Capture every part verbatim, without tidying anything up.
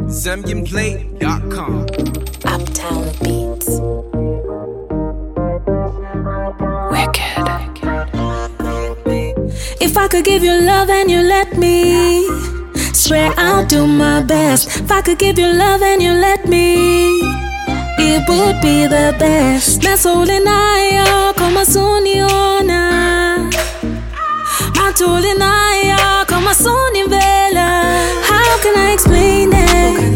zambian play dot com. Uptown Beats. Wicked. If I could give you love and you let me, swear I'll do my best. If I could give you love and you let me, it would be the best. Nasolinayo kama suniona, matulinayo kama sunivela. How can I explain it?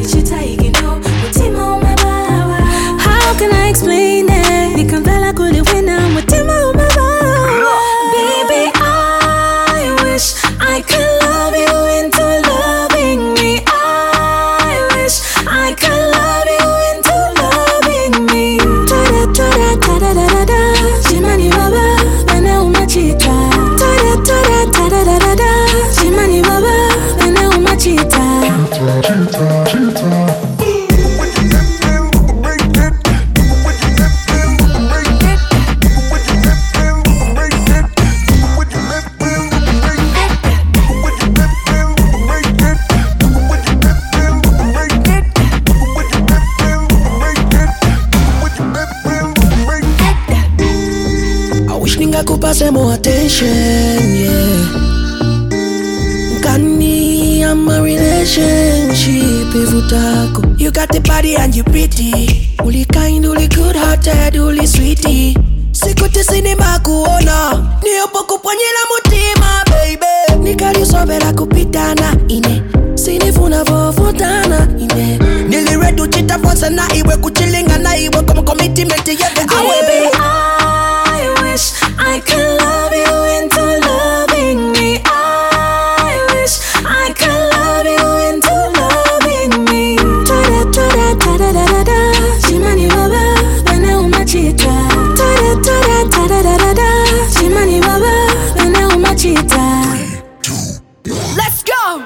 How can I explain it? Nikamvela kuliwina mutima umebawa. Baby, I wish I could love you into loving me. I wish I could love you into loving me. Tada tada tada tada tada. Chimani baba, bana umachita. Tada tada tada tada tada. Chimani baba, bana umachita. Chita chita. Pay more attention, yeah. Kani, I'm a relationship, ivutako. You got the body and you pretty. Uli kind, uli good hearted, uli sweetie. Sikuti sinema kuona, niyopo kuponyela mutima, baby. Nikali sobela kupitana, ine. Sinifuna vovutana, ine. Niliredu chita fonsa na iwe kuchilinga na iwe kama commitment yede awe, baby. I wish I could love you into loving me. I wish I could love you into loving me. Tada tada tada tada tada. Chimani baba, bana umachita. Tada tada tada tada tada. Chimani baba, bana umachita. Let's go.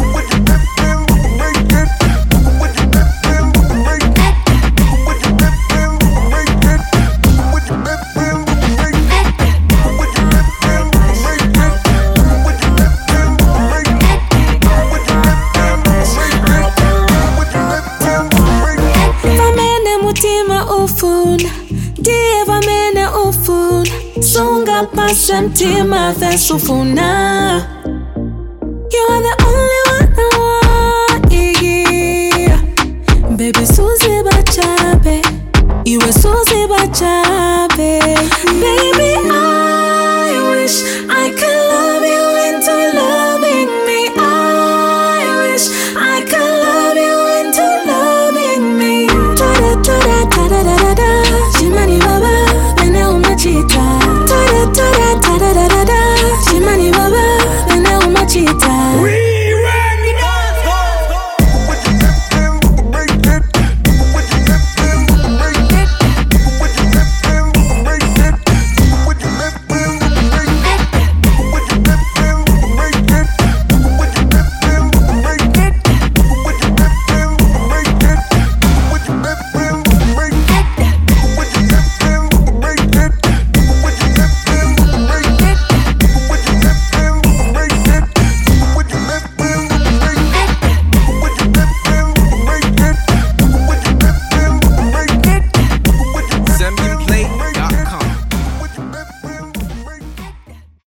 Sunga pasantima fesufuna. You are the only one I want, yeah. Baby Susie Bachabe, you are Susie Bachabe.